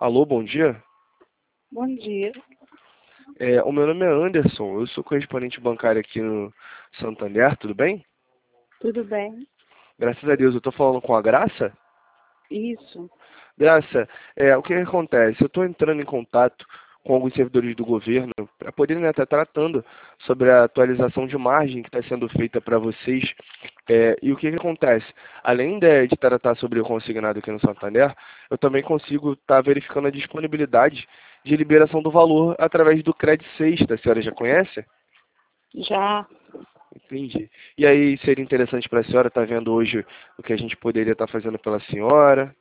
Alô, bom dia. Bom dia. O meu nome é Anderson, eu sou correspondente bancário aqui no Santander, tudo bem? Tudo bem? Graças a Deus, eu estou falando com a Graça? Isso. Graça, o que acontece? Eu estou entrando em contato com alguns servidores do governo para poderem estar tratando sobre a atualização de margem que está sendo feita para vocês. E o que acontece? Além de tratar sobre o consignado aqui no Santander, eu também consigo estar verificando a disponibilidade de liberação do valor através do Credit Sexta. A senhora já conhece? Já. Entendi. E aí seria interessante para a senhora estar vendo hoje o que a gente poderia estar fazendo pela senhora?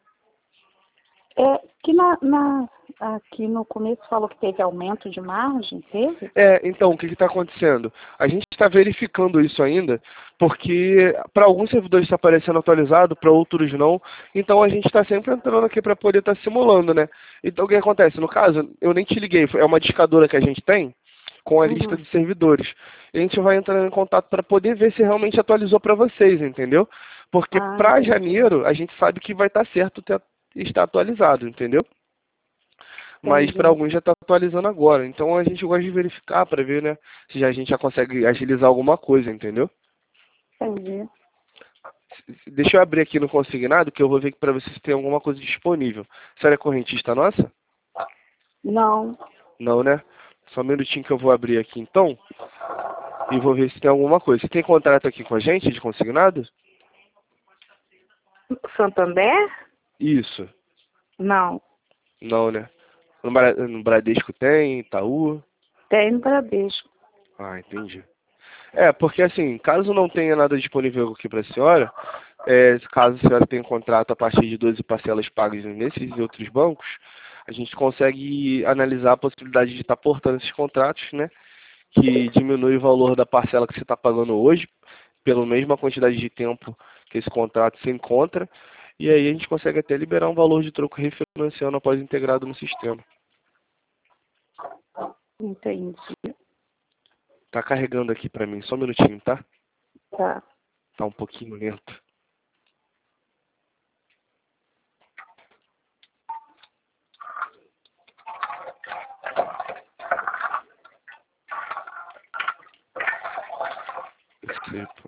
Que aqui no começo falou que teve aumento de margem, teve? Então, o que está acontecendo? A gente está verificando isso ainda, porque para alguns servidores está aparecendo atualizado, para outros não. Então, a gente está sempre entrando aqui para poder estar simulando, né? Então, o que acontece? No caso, eu nem te liguei, é uma discadora que a gente tem com a lista Uhum. de servidores. E a gente vai entrando em contato para poder ver se realmente atualizou para vocês, entendeu? Porque Ah, para entendi. janeiro, a gente sabe que vai estar certo estar atualizado, entendeu? Mas para Entendi. alguns já está atualizando agora. Então a gente gosta de verificar para ver, né, se a gente já consegue agilizar alguma coisa, entendeu? Entendi. Deixa eu abrir aqui no consignado que eu vou ver para ver se tem alguma coisa disponível. Você é correntista nossa? Não. Não, né? Só um minutinho que eu vou abrir aqui então e vou ver se tem alguma coisa. Você tem contrato aqui com a gente de consignado? Santander? Isso. Não. Não, né? No Bradesco tem, Itaú. Tem no Bradesco. Ah, entendi. Porque assim, caso não tenha nada disponível aqui para a senhora, caso a senhora tenha um contrato a partir de 12 parcelas pagas nesses outros bancos, a gente consegue analisar a possibilidade de estar portando esses contratos, né? Que diminui o valor da parcela que você está pagando hoje, pela mesma quantidade de tempo que esse contrato se encontra, e aí a gente consegue até liberar um valor de troco refinanciando após integrado no sistema. Entendi. Tá carregando aqui para mim, só um minutinho, tá? Tá. Tá um pouquinho lento. Percebo.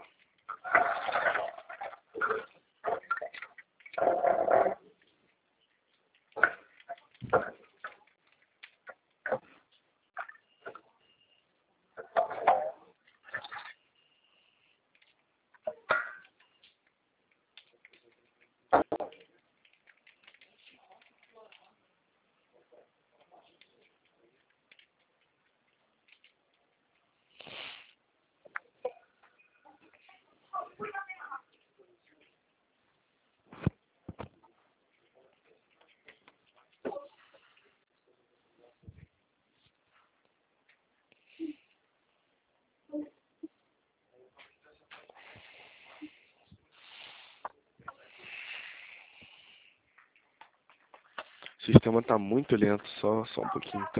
O sistema tá muito lento, só um pouquinho, tá?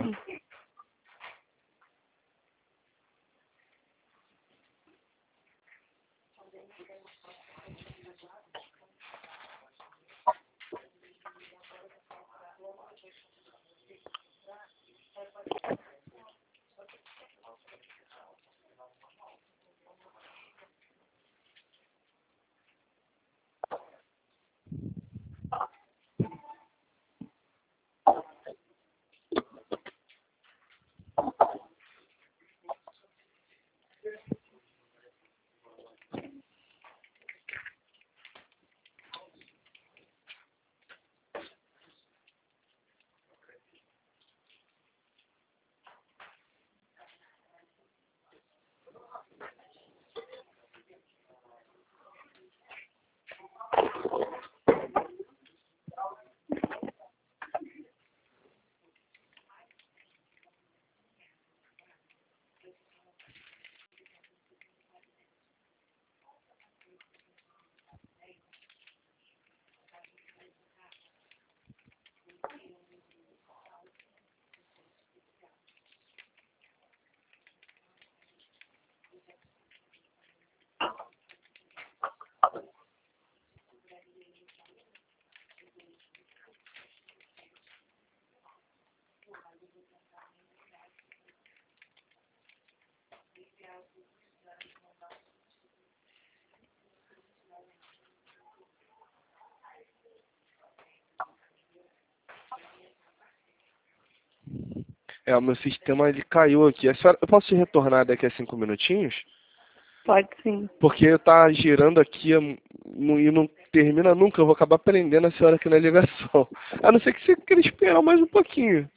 O meu sistema ele caiu aqui. Eu posso te retornar daqui a 5 minutinhos? Pode sim. Porque tá girando aqui e não termina nunca. Eu vou acabar prendendo a senhora aqui na ligação. A não ser que você queira esperar mais um pouquinho.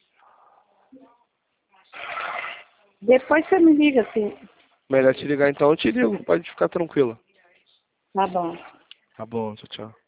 Depois você me liga, assim. Melhor te ligar então, eu te ligo. Pode ficar tranquila. Tá bom. Tá bom, tchau, tchau.